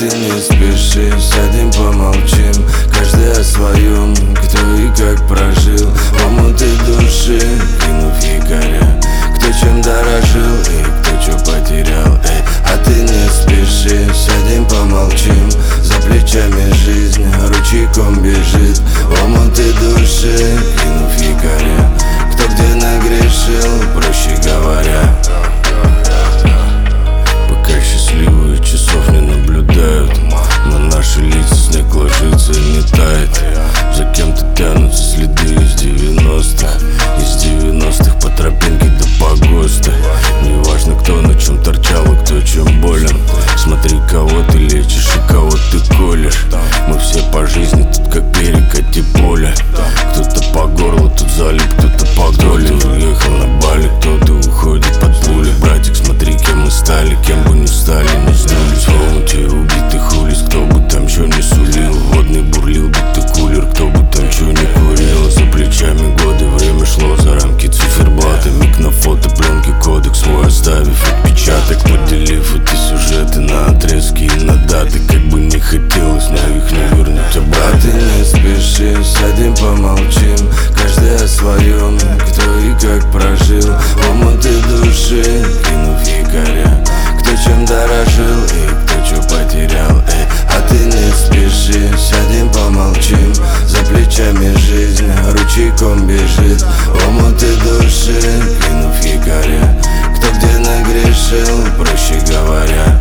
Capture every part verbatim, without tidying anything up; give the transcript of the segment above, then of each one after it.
ты не спеши, сядем помолчим, каждый о своем, кто и как прожил. В омуты души, кинув якоря, кто чем дорожил и кто что потерял. Эй, а ты не спеши, сядем помолчим, за плечами жизнь ручейком бежит. В омуты души, кинув якоря, кто где нагрешил, проще говоря. Пока счастливые часов не наблюдают, на наши лица снег ложится и не тает. За кем-то тянутся следы из девяностых, из девяностых по тропинке до погоста. Неважно, кто на чем торчал и кто чем болен. Смотри, кого ты лечишь и кого ты колешь. Мы все по жизни тут как перекати поле. Кто-то по горлу тут залип, кто-то по доле. Уехал на Бали, кто-то уходит под пули. Братик, смотри, кем мы стали, кем бы не стали, не сдулись. В омуте убитых улиц, кто бы там чё не сулил. Водный бурлил, будто кулер, кто бы там чё не курил. За плечами годы, время шло за рамки циферблата. Миг на фото, пленки, кодек свой оставив отпечаток. Поделив эти сюжеты на отрезки и на даты. Как бы не хотелось, но их не вернуть обратно. А ты не спеши, сядем помолчим, каждый о своем, кто и как прожил. В омуты души, кинув якоря, кто чем дорожил и кто что потерял. Эй, а ты не спеши, сядем помолчим, за плечами жизнь ручейком бежит. В омуты души, кинув якоря, кто где нагрешил, проще говоря.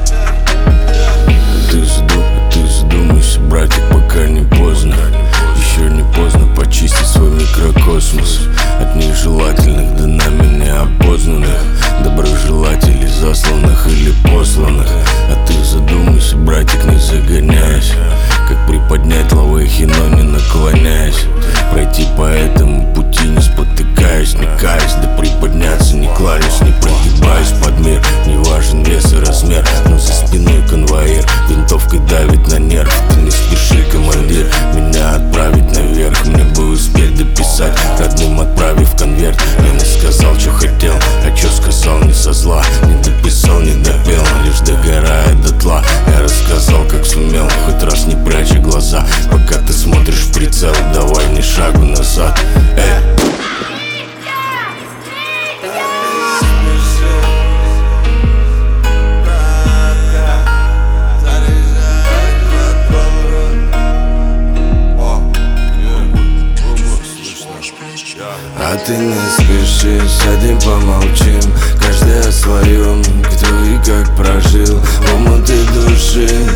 Ты задумай, ты задумайся, братик, пока не поздно. Еще не поздно почистить свой микрокосмос от нежелательных до нами неопознанных доброжелателей, засланных или посланных. А ты задумайся, братик, не загоняйся, как приподнять лавэхи, но не наклоняясь. Пройти по этому пути, не спотыкаясь, не каясь, да приподняться, не кланясь, не прогибаясь под мир. Не важен вес и размер, но за спиной конвоир винтовкой давит на нерв. Ты не спеши, командир, меня отправить наверх. Мне бы успеть дописать, родным отправив конверт. Я не сказал, что хотел, а что сказал не со зла. Не дописал, не допел, лишь догорает дотла. Я рассказал, как сумел, хоть раз не пряча глаза. Пока ты смотришь в прицел, давай ни шагу назад. Эй. А ты не спеши, сядем помолчим, каждый о своем, кто и как прожил. В омуты души,